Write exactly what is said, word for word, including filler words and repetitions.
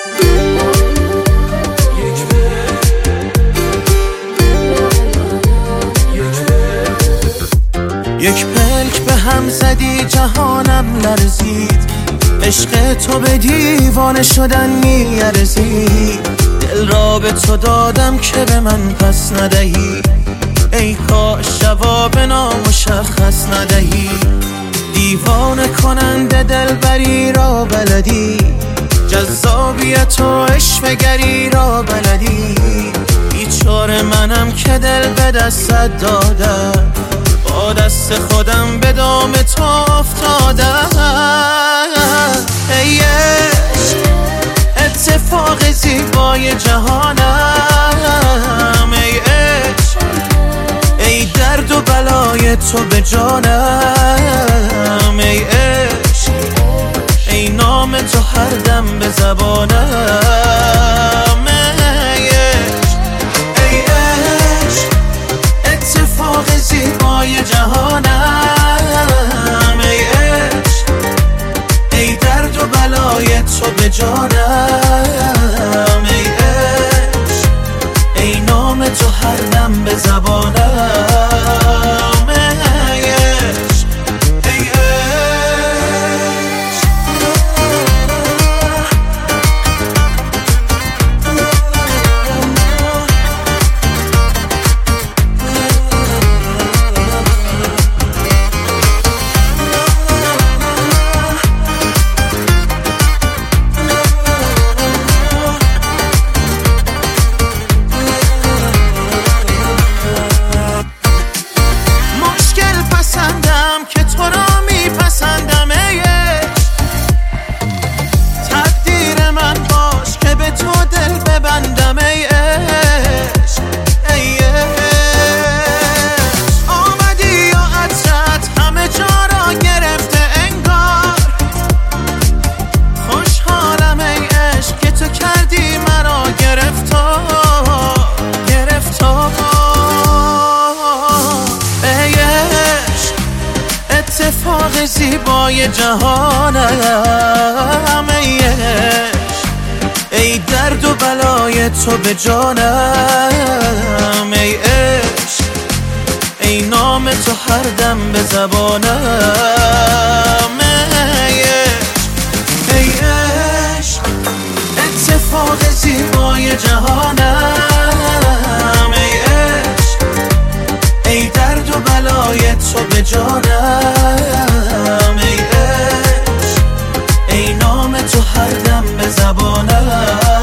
یک پلک به هم زدی جهانم لرزید، عشق تو به دیوانه شدن میارزید. دل را به تو دادم که به من پس ندهی، ای کاش جواب نامشخص ندهی. دیوانه کننده دلبری را بلدی، جذابیت و عشوه‌گری را بلدی. بیچاره منم که دل به دستت دادم، با دست خودم به دام تو افتادم. ای عشق اتفاق زیبای جهانم، ای عشق ای درد و بلای تو به جانم. ای عشق ای نام تو هر دم به زبانم. ای عشق ای عشق اتفاق زیبای جهانم، ای عشق ای درد و بلای تو به جانم. ای عشق ای نام تو هر دم به زبانم. ای عشق ای عشق که تو را میپسندم. ای عشق تقدیر من باش که به تو دل ببندم. ای عشق ای عشق آمدی یا عطرت همه جا را گرفته انگار. خوشحالم ای عشق که تو کردی مرا گرفتار گرفتار. اتفاق زیبای جهانم، ای عشق ای درد و بلای تو به جانم. ای عشق ای نام تو هر دم به زبانم. ای عشق ای عشق اتفاق زیبای جهانم، ای عشق ای درد و بلای تو به جانم. ای عشق ای نام تو هر دم به زبانم.